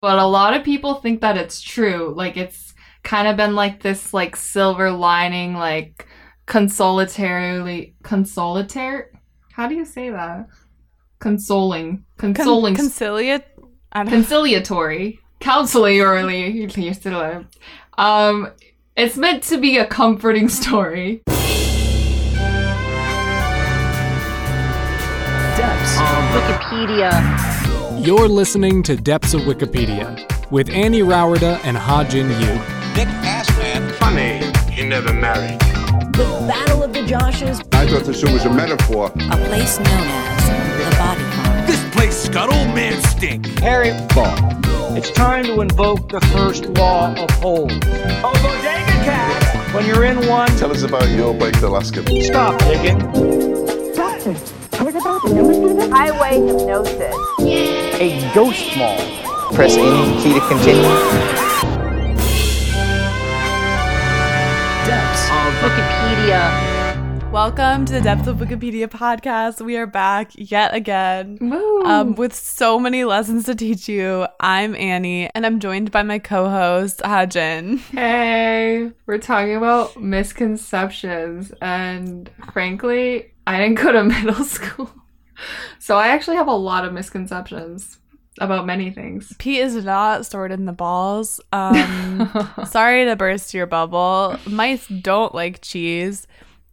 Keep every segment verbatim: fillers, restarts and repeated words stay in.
But a lot of people think that it's true. Like, it's kind of been like this, like, silver lining, like, consolatory, consolatory? How do you say that? Consoling. Consoling. Con- conciliate? I don't conciliatory. Conciliatory. Um, it's meant to be a comforting story. Depths of Wikipedia. You're listening to Depths of Wikipedia with Annie Rowerda and Ha-Jin Yu. Nick Assman. Funny, you never married. The Battle of the Joshes. I thought this was a metaphor. A place known as the Body Farm. This place got old man stink. Harry Ball. It's time to invoke the first law of holes. Oh, bodega cat! When you're in one... Tell us about your baked Alaska. Stop digging. Doctor, what about the number fever? Highway hypnosis. Yay! A ghost mall. Press any key to continue. Depths of Wikipedia. Welcome to the Depths of Wikipedia podcast. We are back yet again Woo. Um, with so many lessons to teach you. I'm Annie, and I'm joined by my co-host, Ha-Jin. Hey, we're talking about misconceptions, and frankly, I didn't go to middle school, so I actually have a lot of misconceptions about many things. Pete is not stored in the balls. Um, sorry to burst your bubble. Mice don't like cheese.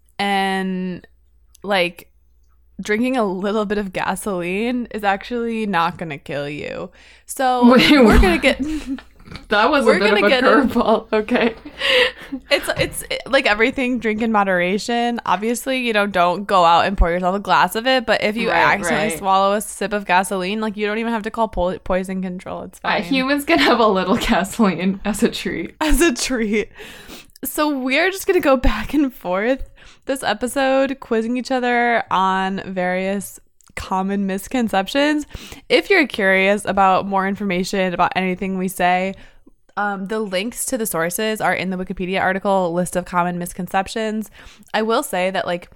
And, like, drinking a little bit of gasoline is actually not going to kill you. So, Wait, we're going to get... That was we're a bit of a curveball. Okay. It's, it's like everything, drink in moderation. Obviously, you know, don't go out and pour yourself a glass of it. But if you right, accidentally right. swallow a sip of gasoline, like, you don't even have to call po- poison control. It's fine. Uh, humans can have a little gasoline as a treat. As a treat. So, we're just going to go back and forth this episode, quizzing each other on various common misconceptions. If you're curious about more information about anything we say, um, the links to the sources are in the Wikipedia article, list of common misconceptions. I will say that, like,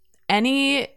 any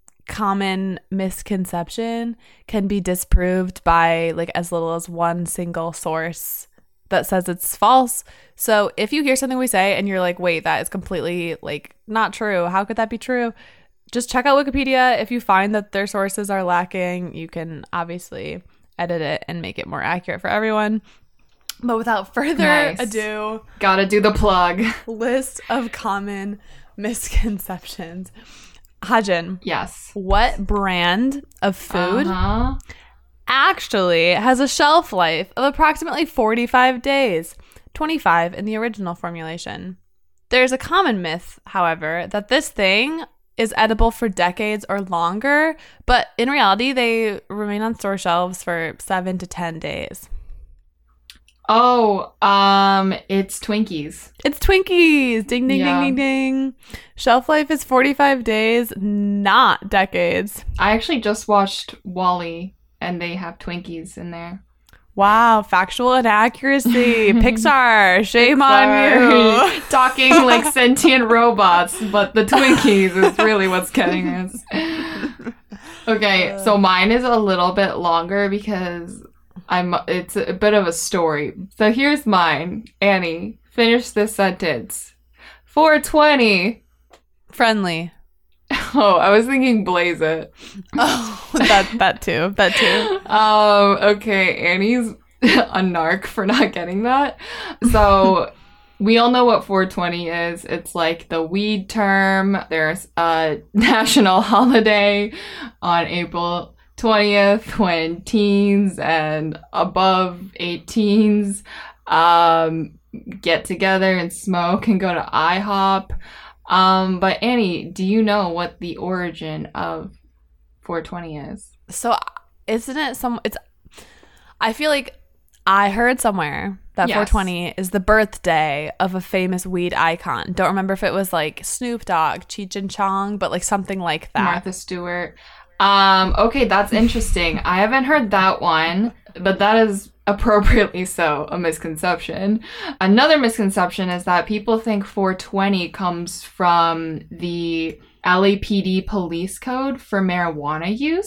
common misconception can be disproved by, like, as little as one single source that says it's false. So if you hear something we say and you're like, wait, that is completely, like, not true, how could that be true? Just check out Wikipedia. If you find that their sources are lacking, you can obviously edit it and make it more accurate for everyone. But without further Nice. ado, Gotta do the plug. list of common misconceptions. Ha-Jin, Yes. what brand of food Uh-huh. actually has a shelf life of approximately forty-five days, twenty-five in the original formulation? There's a common myth, however, that this thing is edible for decades or longer, but in reality, they remain on store shelves for seven to ten days. Oh, um, it's Twinkies. It's Twinkies! Ding, ding, Yeah. ding, ding, ding. Shelf life is forty-five days, not decades. I actually just watched WALL-E, and they have Twinkies in there. Wow, factual inaccuracy. Pixar, shame Sorry. on you. Talking like sentient robots, but the Twinkies is really what's getting us. Okay, so mine is a little bit longer because I'm. It's a bit of a story. So here's mine. Annie, finish this sentence. four twenty. Friendly. Oh, I was thinking Blaze It. Oh, that that too. That too. Um, okay, Annie's a narc for not getting that. So we all know what four twenty is. It's like the weed term. There's a national holiday on April twentieth when teens and above eighteens um, get together and smoke and go to IHOP. Um, but Annie, do you know what the origin of four twenty is? So, isn't it some? It's. I feel like I heard somewhere that Yes. four twenty is the birthday of a famous weed icon. Don't remember if it was like Snoop Dogg, Cheech and Chong, but like something like that. Martha Stewart. Um, okay, that's interesting. I haven't heard that one, but that is appropriately so a misconception. Another misconception is that people think four twenty comes from the L A P D police code for marijuana use.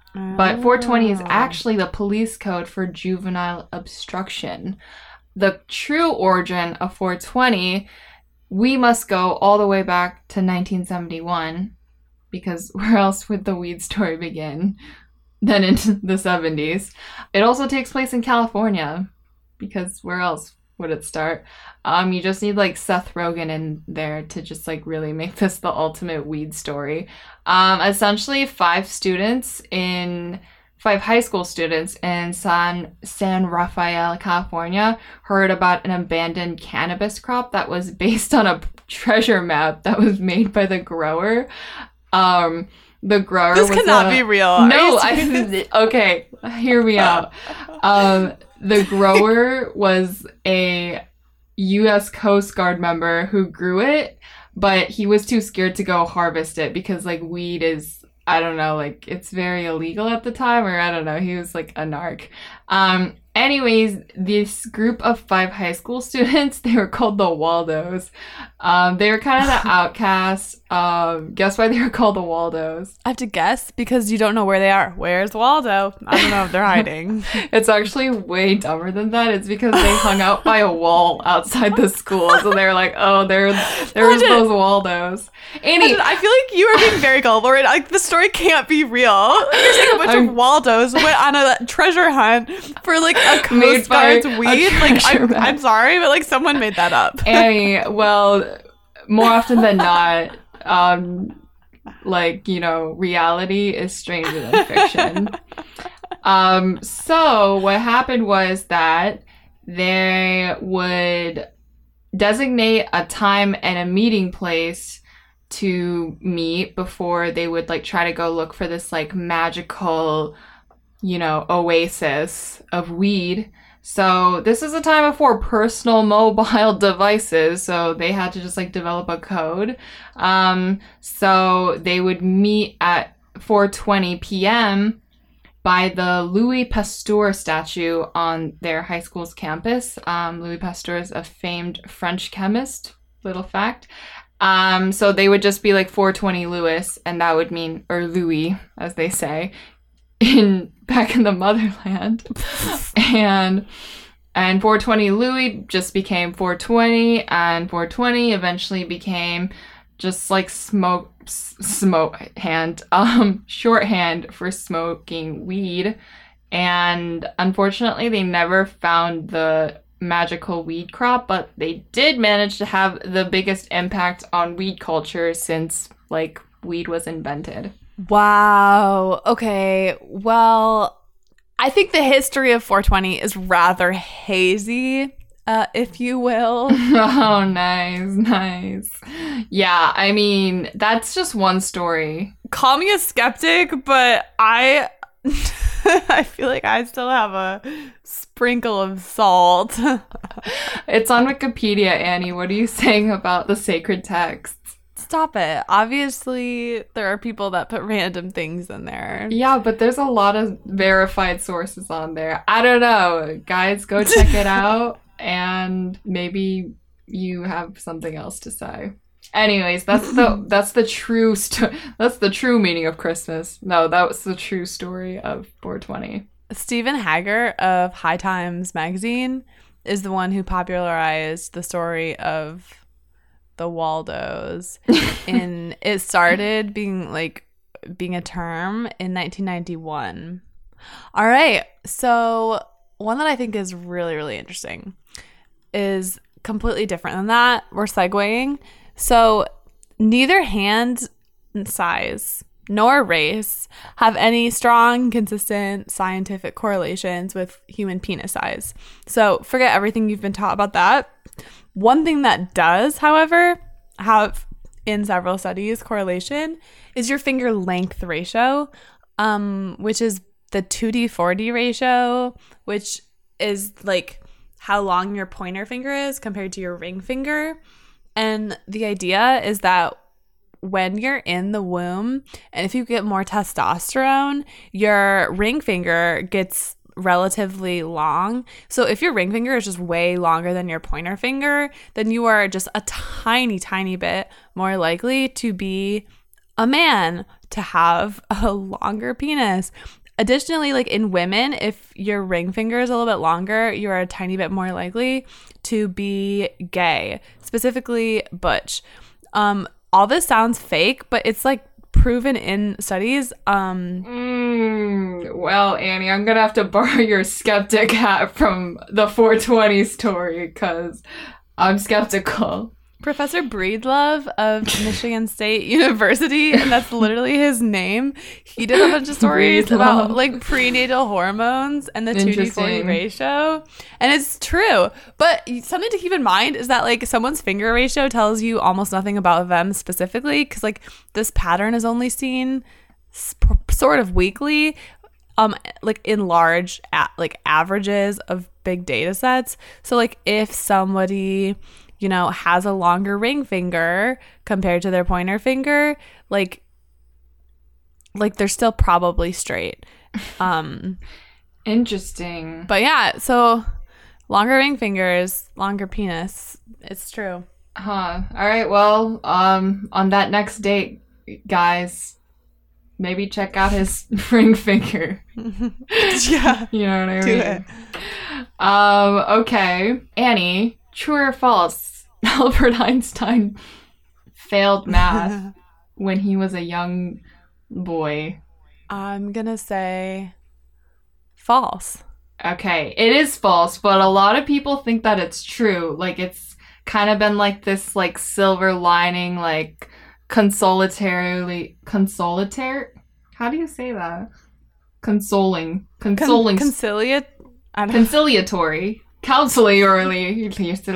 But four twenty is actually the police code for juvenile obstruction. The true origin of four twenty, we must go all the way back to nineteen seventy-one, because where else would the weed story begin than in the seventies? It also takes place in California, because where else would it start? Um, you just need like Seth Rogen in there to just like really make this the ultimate weed story. Um, essentially, five students in five high school students in San San Rafael, California, heard about an abandoned cannabis crop that was based on a treasure map that was made by the grower. Um, the grower this was cannot a, be real. No, I okay. Hear me out. Um, the grower was a U S Coast Guard member who grew it, but he was too scared to go harvest it because like weed is, I don't know, like it's very illegal at the time, or I don't know, he was like a narc. Um, anyways, this group of five high school students, they were called the Waldos. Um, they were kind of the outcasts. Um, guess why they were called the Waldos? I have to guess because you don't know where they are. Where's Waldo? I don't know if they're hiding. It's actually way dumber than that. It's because they hung out by a wall outside the school. So they were like, oh, there, there's those Waldos. Annie, I feel like you are being very gullible right now. Like, the story can't be real. You're saying a bunch I'm, of Waldos went on a treasure hunt for like a Coast Guard's weed. Like, I'm, I'm sorry, but like someone made that up. Annie, well, more often than not, um, like, you know, reality is stranger than fiction. um, so what happened was that they would designate a time and a meeting place to meet before they would like try to go look for this like magical, you know, oasis of weed. So this is a time before personal mobile devices, so they had to just like develop a code. Um, so they would meet at four twenty p.m. by the Louis Pasteur statue on their high school's campus. Um, Louis Pasteur is a famed French chemist, little fact. Um, so they would just be like four twenty Louis, and that would mean, or Louis, as they say, in back in the motherland. and and four twenty Louis just became four twenty, and four twenty eventually became just like smoke smoke hand um shorthand for smoking weed. And unfortunately they never found the magical weed crop, but they did manage to have the biggest impact on weed culture since like weed was invented. Wow. Okay. Well, I think the history of four twenty is rather hazy, uh, if you will. Oh, nice, nice. Yeah, I mean, that's just one story. Call me a skeptic, but I I feel like I still have a sprinkle of salt. It's on Wikipedia, Annie. What are you saying about the sacred texts? Stop it. Obviously, there are people that put random things in there. Yeah, but there's a lot of verified sources on there. I don't know. Guys, go check it out, and maybe you have something else to say. Anyways, that's the that's the true sto- that's the true meaning of Christmas. No, that was the true story of four twenty. Stephen Hager of High Times magazine is the one who popularized the story of the Waldos. And it started being like being a term in nineteen ninety-one. All right. So one that I think is really, really interesting is completely different than that. We're segueing. So neither hand size nor race have any strong, consistent scientific correlations with human penis size. So forget everything you've been taught about that. One thing that does, however, have in several studies correlation is your finger length ratio, um, which is the two D four D ratio, which is like how long your pointer finger is compared to your ring finger. And the idea is that when you're in the womb, and if you get more testosterone, your ring finger gets relatively long. So if your ring finger is just way longer than your pointer finger, then you are just a tiny, tiny bit more likely to be a man, to have a longer penis. Additionally, like in women, if your ring finger is a little bit longer, you are a tiny bit more likely to be gay, specifically butch. Um, all this sounds fake, but it's like proven in studies. Um, mm, well, Annie, I'm gonna have to borrow your skeptic hat from the four twenty story because I'm skeptical. Professor Breedlove of Michigan State University, and that's literally his name. He did a bunch of stories Breedlove. about like prenatal hormones and the two D forty ratio. And it's true. But something to keep in mind is that like someone's finger ratio tells you almost nothing about them specifically, because like this pattern is only seen sp- sort of weekly, um, like in large a- like averages of big data sets. So like if somebody, you know, has a longer ring finger compared to their pointer finger, like, like they're still probably straight. Um, Interesting. But yeah, so longer ring fingers, longer penis. It's true. Huh. All right. Well, um, on that next date, guys, maybe check out his ring finger. Yeah. You know what I Do mean? it. Um, okay. Annie, true or false? Albert Einstein failed math when he was a young boy. I'm gonna say false. Okay, it is false, but a lot of people think that it's true. Like, it's kind of been like this, like, silver lining, like, consolatorily, consolator? How do you say that? Consoling. Consoling. Con- conciliate? I don't Conciliatory. Counselorly.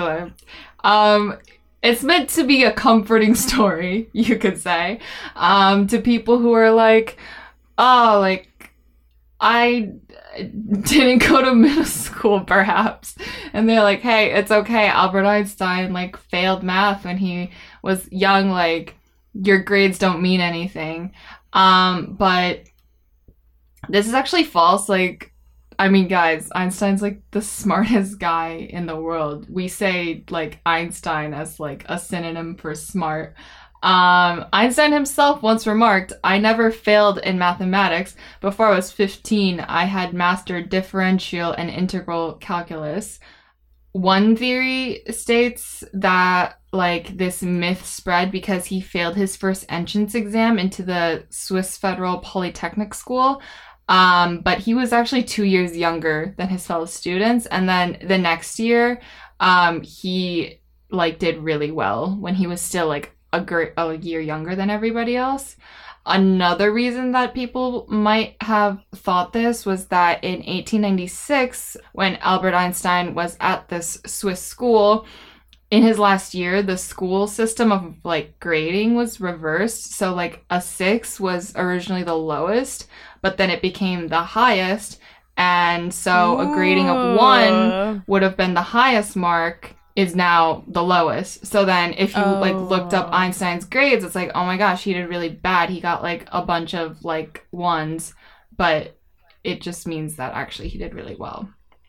Um, it's meant to be a comforting story, you could say, um, to people who are like, oh, like, I didn't go to middle school, perhaps. And they're like, hey, it's okay. Albert Einstein, like, failed math when he was young. Like, your grades don't mean anything. Um, but this is actually false. Like, I mean, guys, Einstein's, like, the smartest guy in the world. We say, like, Einstein as, like, a synonym for smart. Um, Einstein himself once remarked, I never failed in mathematics. Before I was fifteen, I had mastered differential and integral calculus. One theory states that, like, this myth spread because he failed his first entrance exam into the Swiss Federal Polytechnic School. Um, but he was actually two years younger than his fellow students. And then the next year, um, he, like, did really well when he was still, like, a, gr- a year younger than everybody else. Another reason that people might have thought this was that in eighteen ninety-six, when Albert Einstein was at this Swiss school, in his last year, the school system of, like, grading was reversed. So, like, a six was originally the lowest, but then it became the highest. And so a grading of one would have been the highest mark, is now the lowest. So then if you, oh. like, looked up Einstein's grades, it's like, oh my gosh, he did really bad. He got, like, a bunch of, like, ones. But it just means that actually he did really well.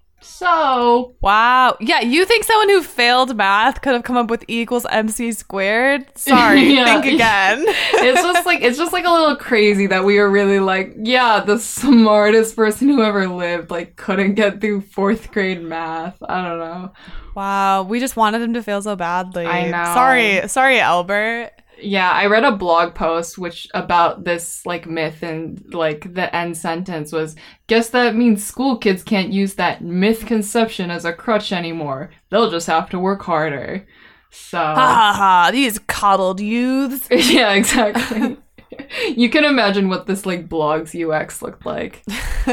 So, wow. Yeah, you think someone who failed math could have come up with E equals M C squared? Sorry, yeah. Think again. It's just like it's just like a little crazy that we are really like, yeah, the smartest person who ever lived, like, couldn't get through fourth grade math. I don't know. Wow, we just wanted him to fail so badly. I know. Sorry, sorry, Albert. Yeah, I read a blog post which about this, like, myth, and, like, the end sentence was, guess that means school kids can't use that myth conception as a crutch anymore. They'll just have to work harder. So, ha ha ha, these coddled youths. Yeah, exactly. You can imagine what this, like, blog's U X looked like.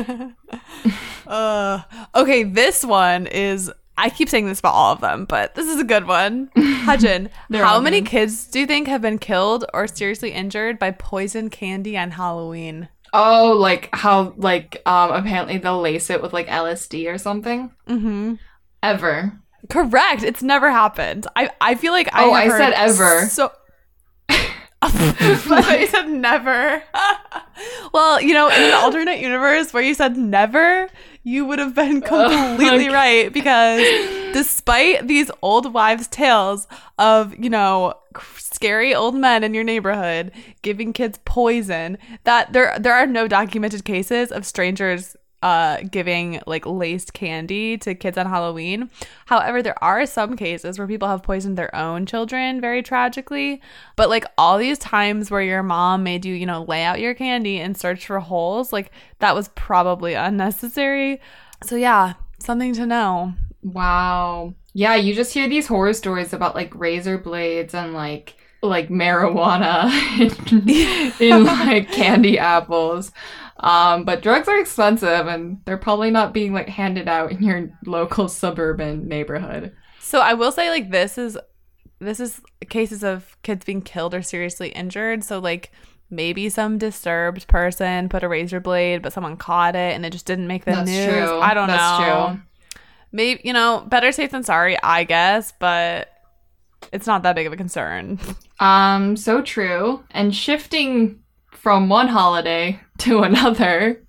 uh, okay, this one is, I keep saying this about all of them, but this is a good one. Hajin, how many good. kids do you think have been killed or seriously injured by poison candy on Halloween? Oh, like how, like, um, apparently they'll lace it with, like, L S D or something? Mm-hmm. Ever. Correct. It's never happened. I, I feel like I Oh, have I said ever. So... I thought you said never. Well, you know, in an alternate universe where you said never, you would have been completely uh, okay. right, because despite these old wives' tales of, you know, scary old men in your neighborhood giving kids poison, that there there are no documented cases of strangers uh giving like laced candy to kids on Halloween. However, there are some cases where people have poisoned their own children very tragically. But like all these times where your mom made you, you know, lay out your candy and search for holes, like that was probably unnecessary. So yeah, something to know. Wow. Yeah, you just hear these horror stories about like razor blades and like like marijuana in, in like candy apples. Um, but drugs are expensive and they're probably not being like handed out in your local suburban neighborhood. So I will say like this is this is cases of kids being killed or seriously injured. So like maybe some disturbed person put a razor blade, but someone caught it and it just didn't make the That's news. True. I don't That's know. True. Maybe, you know, better safe than sorry, I guess, but it's not that big of a concern. Um, so true. And shifting from one holiday to another,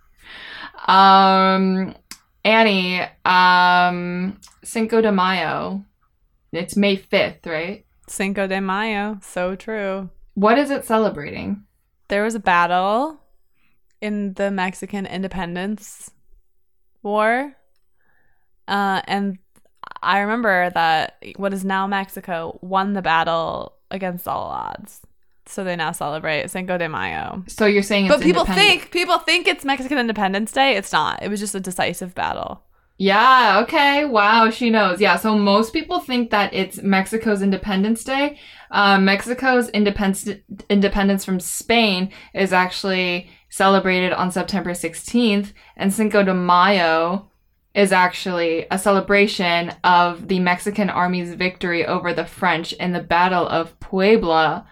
um, Annie, um, Cinco de Mayo. It's May fifth, right? Cinco de Mayo. So true. What is it celebrating? There was a battle in the Mexican Independence War. Uh, and I remember that what is now Mexico won the battle against all odds. So they now celebrate Cinco de Mayo. So you're saying it's But people think people think it's Mexican Independence Day. It's not. It was just a decisive battle. Yeah, okay. Wow, she knows. Yeah, so most people think that it's Mexico's Independence Day. Uh, Mexico's independence independence from Spain is actually celebrated on September sixteenth, and Cinco de Mayo is actually a celebration of the Mexican army's victory over the French in the Battle of Puebla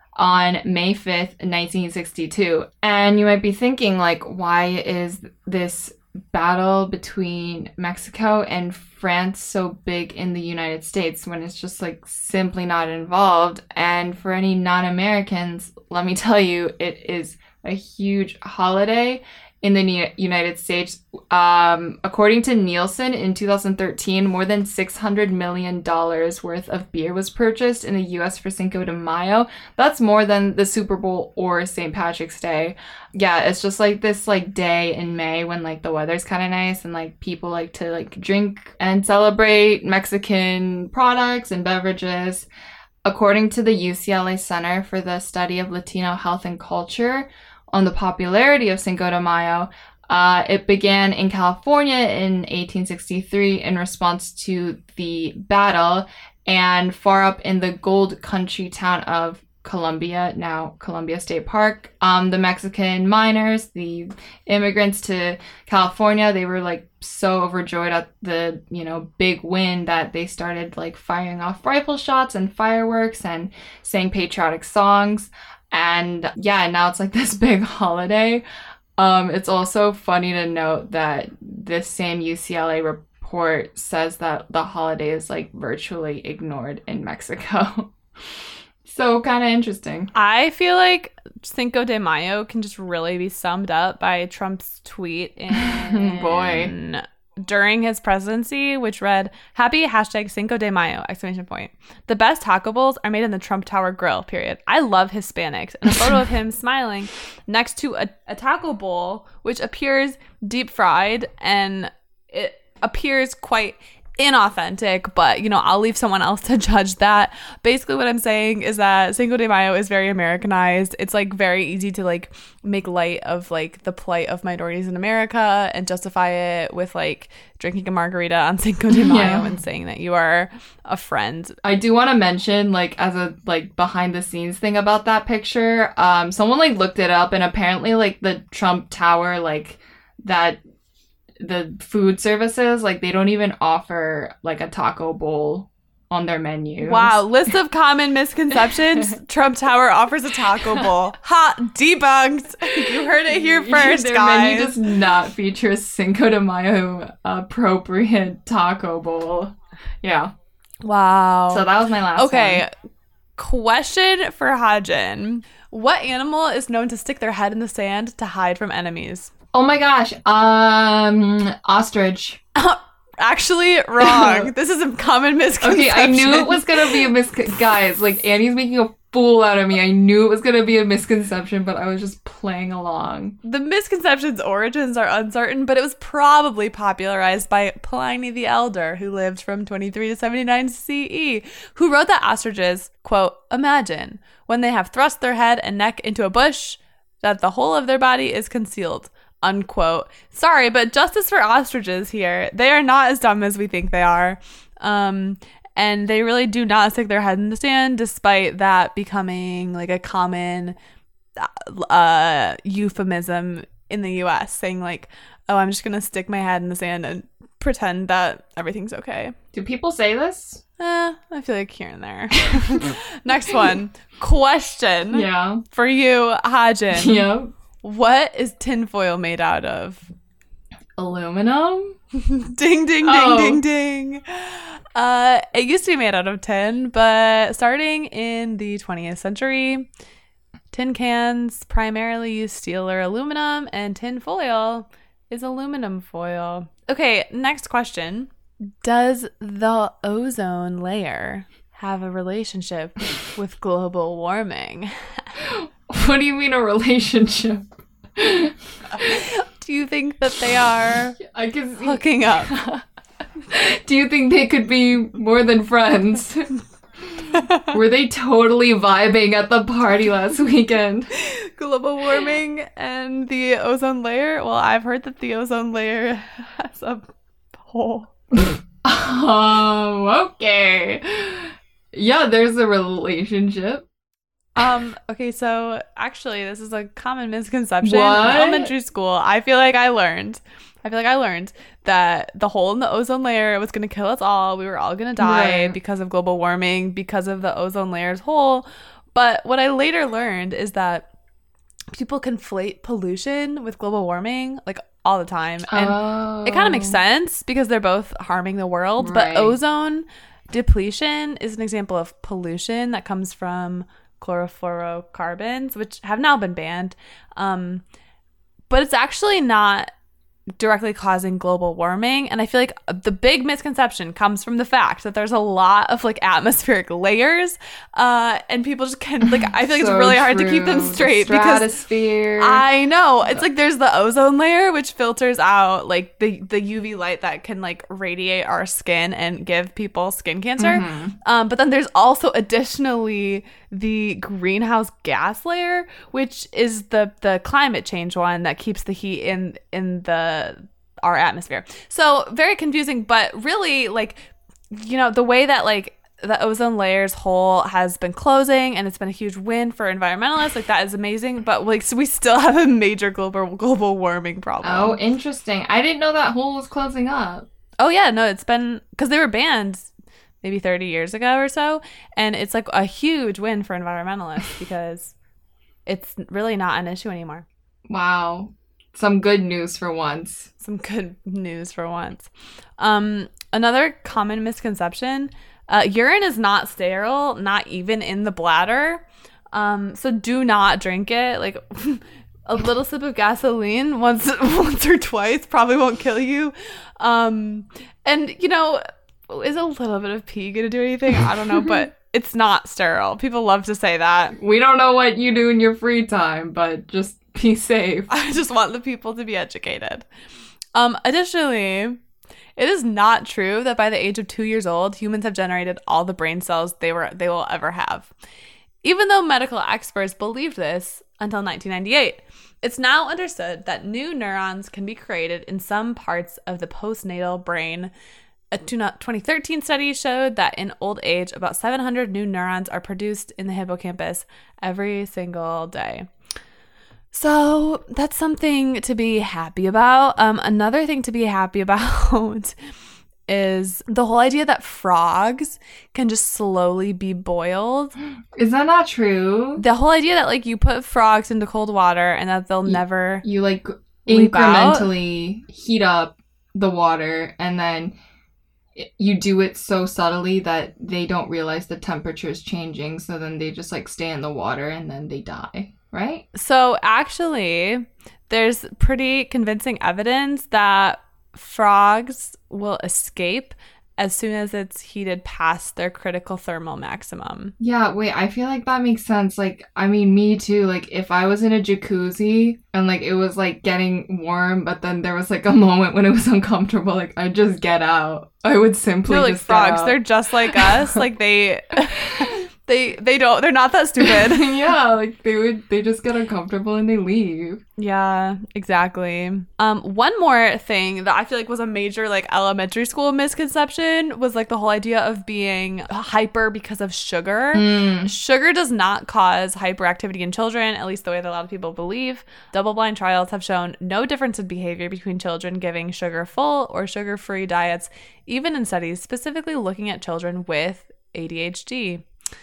on May fifth, nineteen sixty-two. And you might be thinking, like, why is this battle between Mexico and France so big in the United States when it's just, like, simply not involved? And for any non-Americans, let me tell you, it is a huge holiday in the United States. Um, according to Nielsen, in two thousand thirteen, more than six hundred million dollars worth of beer was purchased in the U S for Cinco de Mayo. That's more than the Super Bowl or Saint Patrick's Day. Yeah, it's just like this like day in May when like the weather's kind of nice and like people like to like drink and celebrate Mexican products and beverages. According to the U C L A Center for the Study of Latino Health and Culture, on the popularity of Cinco de Mayo, uh, it began in California in eighteen sixty-three in response to the battle, and far up in the gold country town of Columbia, now Columbia State Park, um, the Mexican miners, the immigrants to California, they were like so overjoyed at the, you know, big win that they started like firing off rifle shots and fireworks and sang patriotic songs. And yeah, now it's like this big holiday. Um, it's also funny to note that this same U C L A report says that the holiday is like virtually ignored in Mexico. So kind of interesting. I feel like Cinco de Mayo can just really be summed up by Trump's tweet in boy during his presidency, which read, "Happy hashtag Cinco de Mayo, exclamation point. The best taco bowls are made in the Trump Tower grill, period. I love Hispanics." And a photo of him smiling next to a, a taco bowl, which appears deep fried and it appears quite inauthentic, but you know, I'll leave someone else to judge that. Basically what I'm saying is that Cinco de Mayo is very Americanized. It's like very easy to like make light of like the plight of minorities in America and justify it with like drinking a margarita on Cinco de Mayo yeah. and saying that you are a friend. I do want to mention like as a like behind the scenes thing about that picture, um someone like looked it up and apparently like the Trump Tower, like that the food services, like they don't even offer like a taco bowl on their menu. Wow, list of common misconceptions. Trump Tower offers a taco bowl. Ha, debunked. You heard it here first, their guys. Their menu does not feature a Cinco de Mayo appropriate taco bowl. Yeah. Wow. So that was my last okay. one. Question for Hajin. What animal is known to stick their head in the sand to hide from enemies? Oh my gosh. Um, ostrich. Actually, wrong. This is a common misconception. Okay, I knew it was gonna be a misconception. Guys, like, Annie's making a fool out of me. I knew it was gonna be a misconception, but I was just playing along. The misconception's origins are uncertain, but it was probably popularized by Pliny the Elder, who lived from twenty-three to seventy-nine C E, who wrote that ostriches, quote, imagine, when they have thrust their head and neck into a bush, that the whole of their body is concealed. Unquote. Sorry, but justice for ostriches here. They are not as dumb as we think they are. Um, and they really do not stick their head in the sand, despite that becoming like a common uh, euphemism in the U S, saying like, oh, I'm just going to stick my head in the sand and pretend that everything's okay. Do people say this? Eh, I feel like here and there. Next one. Question. Yeah. For you, Hajin. Yeah. What is tinfoil made out of? Aluminum? ding, ding, ding, oh. ding, ding. Uh, it used to be made out of tin, but starting in the twentieth century, tin cans primarily use steel or aluminum, and tin foil is aluminum foil. Okay, next question. Does the ozone layer have a relationship with global warming? What do you mean a relationship? Do you think that they are I can see. hooking up? Do you think they could be more than friends? Were they totally vibing at the party last weekend? Global warming and the ozone layer? Well, I've heard that the ozone layer has a hole. Oh, okay. Yeah, there's a relationship. Um, okay, so actually this is a common misconception. What? In elementary school, I feel like I learned I feel like I learned that the hole in the ozone layer was going to kill us all. We were all going to die Right. because of global warming, because of the ozone layer's hole. But what I later learned is that people conflate pollution with global warming like all the time. And oh. it kind of makes sense because they're both harming the world. Right. But ozone depletion is an example of pollution that comes from chlorofluorocarbons, which have now been banned. Um, but it's actually not directly causing global warming. And I feel like the big misconception comes from the fact that there's a lot of like atmospheric layers, uh, and people just can like, I feel like So it's really hard to true. keep them straight The because stratosphere. I know it's like there's the ozone layer, which filters out like the, the U V light that can like radiate our skin and give people skin cancer. Mm-hmm. Um, but then there's also additionally the greenhouse gas layer, which is the the climate change one that keeps the heat in in the our atmosphere. So very confusing, but really like, you know, the way that like the ozone layer's hole has been closing and it's been a huge win for environmentalists, like that is amazing, but like so we still have a major global global warming problem. Oh, interesting. I didn't know that hole was closing up. Oh yeah, no, it's been because they were banned maybe thirty years ago or so, and it's like a huge win for environmentalists because it's really not an issue anymore. Wow. Some good news for once. Some good news for once. Um, another common misconception, uh, urine is not sterile, not even in the bladder. Um, so do not drink it. Like a little sip of gasoline once once or twice probably won't kill you. Um, and, you know, is a little bit of pee going to do anything? I don't know, but it's not sterile. People love to say that. We don't know what you do in your free time, but just be safe. I just want the people to be educated. Um, additionally, it is not true that by the age of two years old, humans have generated all the brain cells they were they will ever have. Even though medical experts believed this until nineteen ninety-eight, it's now understood that new neurons can be created in some parts of the postnatal brain. A twenty thirteen study showed that in old age, about seven hundred new neurons are produced in the hippocampus every single day. So that's something to be happy about. Um, another thing to be happy about is the whole idea that frogs can just slowly be boiled. Is that not true? The whole idea that like you put frogs into cold water and that they'll you, never you like leap incrementally out. Heat up the water and then you do it so subtly that they don't realize the temperature is changing, so then they just like stay in the water and then they die, right? So actually there's pretty convincing evidence that frogs will escape as soon as it's heated past their critical thermal maximum. Yeah, wait, I feel like that makes sense. Like, I mean, me too. Like, if I was in a jacuzzi and, like, it was, like, getting warm, but then there was, like, a moment when it was uncomfortable, like, I'd just get out. I would simply They're like just frogs. get out. They're just like us. Like, they... They they don't, they're not that stupid. Yeah, like they would, they just get uncomfortable and they leave. Yeah, exactly. Um, one more thing that I feel like was a major like elementary school misconception was like the whole idea of being hyper because of sugar. Mm. Sugar does not cause hyperactivity in children, at least the way that a lot of people believe. Double-blind trials have shown no difference in behavior between children giving sugar-full or sugar-free diets, even in studies specifically looking at children with A D H D.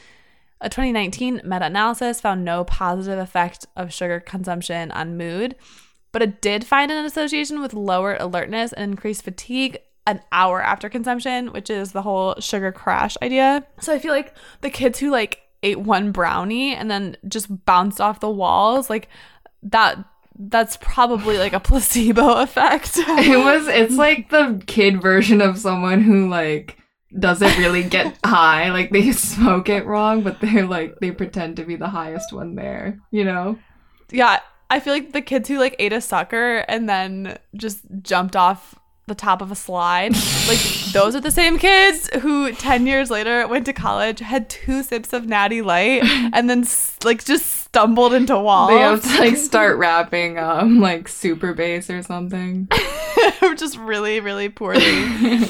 A twenty nineteen meta-analysis found no positive effect of sugar consumption on mood, but it did find an association with lower alertness and increased fatigue an hour after consumption, which is the whole sugar crash idea. So I feel like the kids who like ate one brownie and then just bounced off the walls, like that that's probably like a placebo effect. It was, it's like the kid version of someone who like doesn't really get high. Like they smoke it wrong, but they're like, they pretend to be the highest one there, you know? Yeah, I feel like the kids who like ate a sucker and then just jumped off the top of a slide, like those are the same kids who ten years later went to college, had two sips of Natty Light, and then like just stumbled into walls. They have to like start rapping um like super bass or something. Just really, really poorly.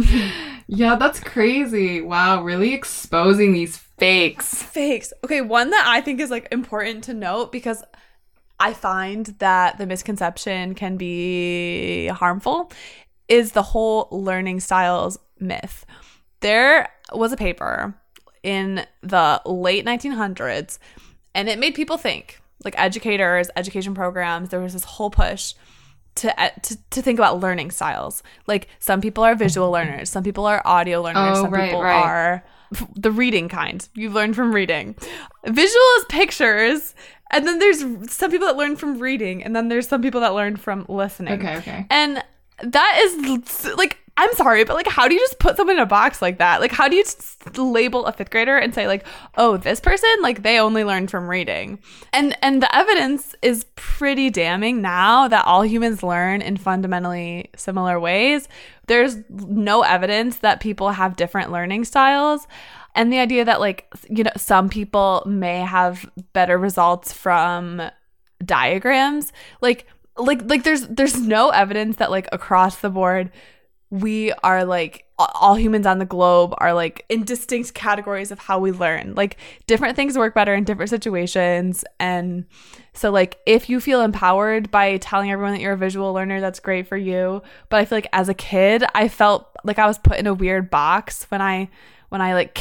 Yeah, that's crazy. Wow, really exposing these fakes. Fakes. Okay, one that I think is like important to note because I find that the misconception can be harmful is the whole learning styles myth. There was a paper in the late nineteen hundreds and it made people think, like educators, education programs, there was this whole push to, to to think about learning styles. Like some people are visual learners, some people are audio learners, oh, some right, people right. are the reading kind. You learn from reading. Visual is pictures, and then there's some people that learn from reading, and then there's some people that learn from listening. Okay, okay. And that is like, I'm sorry, but like, how do you just put someone in a box like that? Like, how do you just label a fifth grader and say like, oh, this person, like they only learned from reading? And and the evidence is pretty damning now that all humans learn in fundamentally similar ways. There's no evidence that people have different learning styles. And the idea that like, you know, some people may have better results from diagrams, like like like there's there's no evidence that like across the board we are like all humans on the globe are like in distinct categories of how we learn. Like different things work better in different situations. And so like if you feel empowered by telling everyone that you're a visual learner, that's great for you. But I feel like as a kid, I felt like I was put in a weird box when I when I like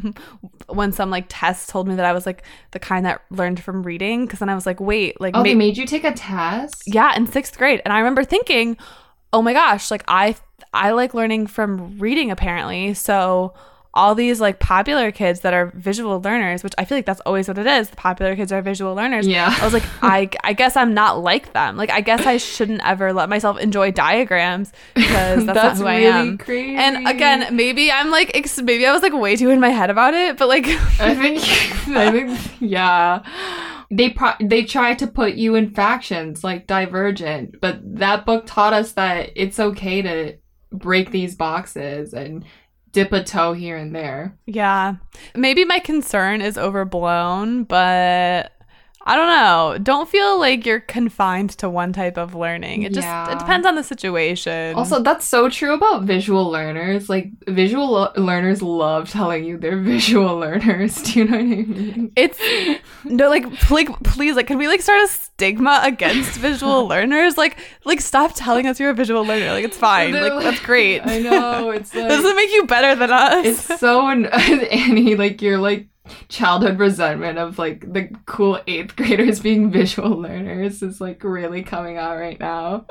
when some like tests told me that I was like the kind that learned from reading, because then I was like, wait, like oh, ma- they made you take a test? Yeah, in sixth grade. And I remember thinking, oh my gosh, like I I like learning from reading apparently. So all these like popular kids that are visual learners, which I feel like that's always what it is. The popular kids are visual learners. Yeah. I was like, I, I guess I'm not like them. Like, I guess I shouldn't ever let myself enjoy diagrams because that's, that's not who really I am. Crazy. And again, maybe I'm like, ex- maybe I was like way too in my head about it, but like, I think, I think, yeah. They pro- they try to put you in factions like Divergent, but that book taught us that it's okay to break these boxes and dip a toe here and there. Yeah. Maybe my concern is overblown, but I don't know. Don't feel like you're confined to one type of learning. It just Yeah. it depends on the situation. Also, that's so true about visual learners. Like, visual lo- learners love telling you they're visual learners. Do you know what I mean? It's no, like, like, please, like, can we like start a stigma against visual learners? Like, like, stop telling us you're a visual learner. Like, it's fine. They're Like, that's great. I know. It's like, doesn't make you better than us. It's so an- Annie, like, you're like childhood resentment of like the cool eighth graders being visual learners is like really coming out right now.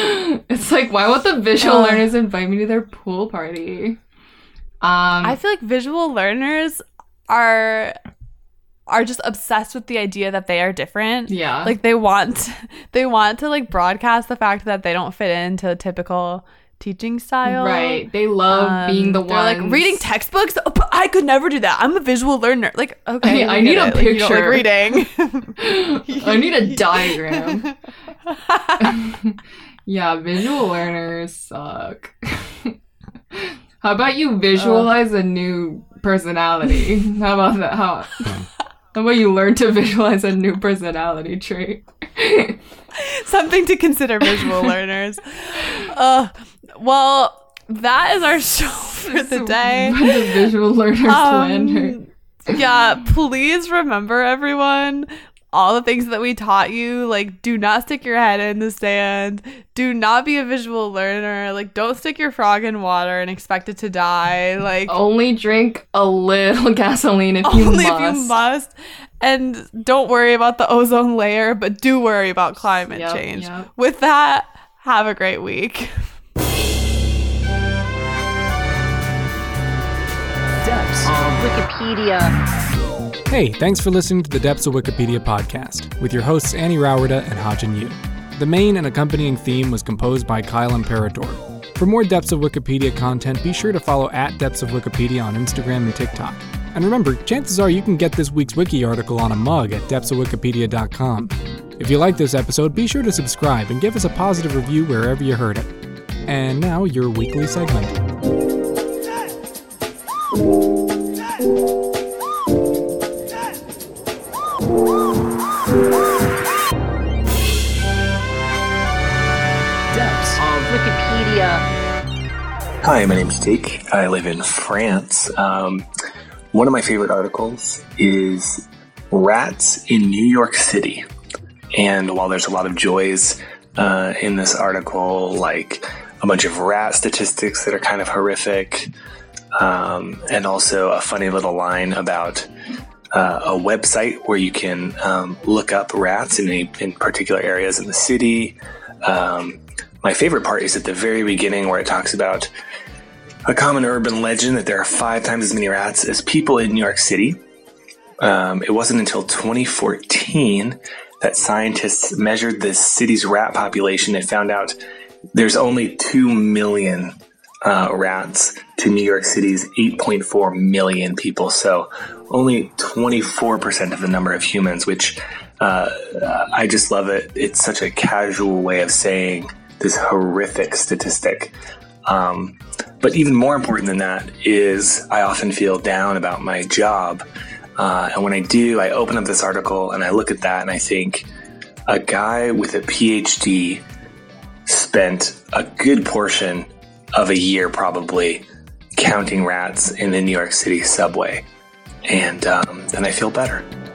It's like, why won't the visual uh, learners invite me to their pool party? Um, I feel like visual learners are are just obsessed with the idea that they are different. Yeah, like they want they want to like broadcast the fact that they don't fit into typical teaching style. Right. They love um, being the one. They're like reading textbooks. Oh, but I could never do that. I'm a visual learner. Like, okay, I, I need a it. picture. Like, you don't like reading. I need a diagram. Yeah, visual learners suck. How about you visualize uh, a new personality? How about that? How, how about you learn to visualize a new personality trait? Something to consider, visual learners. Uh, well, that is our show for the day. The visual learner um, slander. Yeah, please remember, everyone, all the things that we taught you. Like, do not stick your head in the sand. Do not be a visual learner. Like, don't stick your frog in water and expect it to die. Like, only drink a little gasoline if you only must. Only if you must. And don't worry about the ozone layer, but do worry about climate yep, change. Yep. With that, have a great week. Depths of Wikipedia. Hey, thanks for listening to the Depths of Wikipedia podcast with your hosts Annie Rawerda and Hajin Yu. The main and accompanying theme was composed by Kyle Imperator. For more Depths of Wikipedia content, be sure to follow at Depths of Wikipedia on Instagram and TikTok. And remember, chances are you can get this week's wiki article on a mug at depths of wikipedia dot com. If you like this episode, be sure to subscribe and give us a positive review wherever you heard it. And now, your weekly segment. Depths of Wikipedia. Hi, my name is Jake. I live in France. Um, one of my favorite articles is Rats in New York City. And while there's a lot of joys uh, in this article, like a bunch of rat statistics that are kind of horrific, um, and also a funny little line about uh, a website where you can um, look up rats in, a, in particular areas in the city. Um, my favorite part is at the very beginning where it talks about a common urban legend that there are five times as many rats as people in New York City. Um, it wasn't until twenty fourteen that scientists measured the city's rat population and found out there's only two million uh, rats to New York City's eight point four million people. So only twenty-four percent of the number of humans, which uh, I just love it. It's such a casual way of saying this horrific statistic. Um, but even more important than that is I often feel down about my job. Uh, and when I do, I open up this article and I look at that and I think a guy with a P H D spent a good portion of a year probably counting rats in the New York City subway. And um, then I feel better.